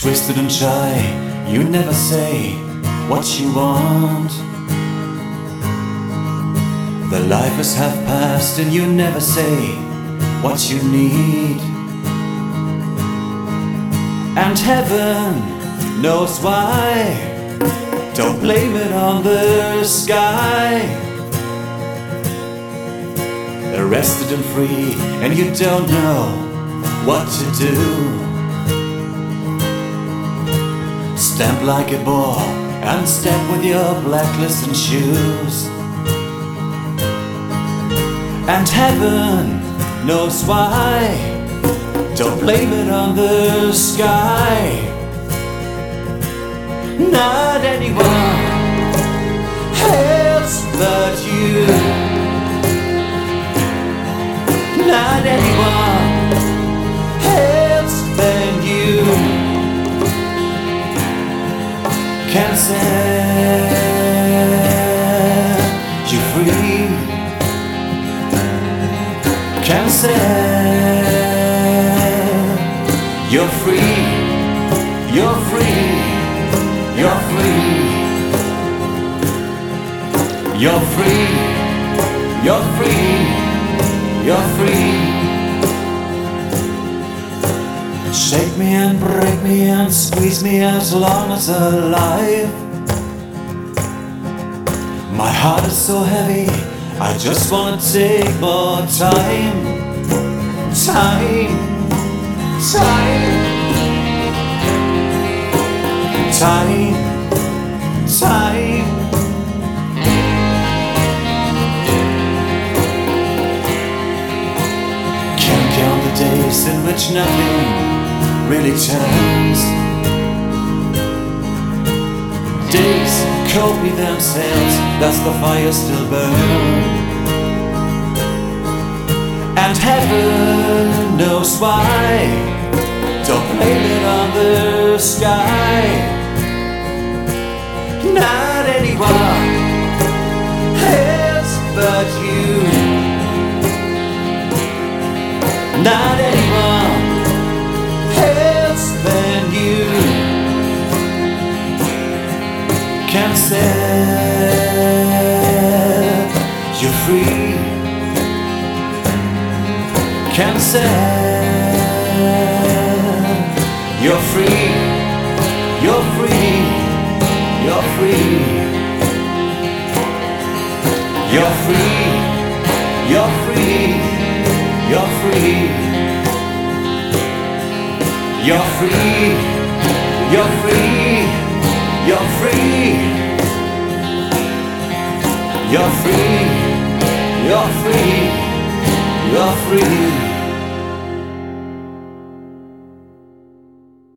twisted and shy, you never say what you want. The life is half past and you never say what you need. And heaven knows why. Don't blame it on the sky. Arrested and free, and you don't know what to do. Stamp like a ball and step with your blacklisted shoes. And heaven knows why. Don't blame it on the sky. Not anyone else but you. Not anyone else than you can set you free. Can set you're free. You're free. You're free. You're free. You're free. You're free. Shake me and break me and squeeze me as long as alive. My heart is so heavy, I just wanna take more time. Time. Time. Time. Time. Count the days in which nothing really turns. Days copy themselves, thus the fire still burns. And heaven knows why. Don't blame it on the sky. Not anyone else but you. Not anyone else than you can set you free. Can set you're free. You're free. You're free. You're free. You're free. You're free. You're free. You're free. You're free. You're free. You're free. You're free.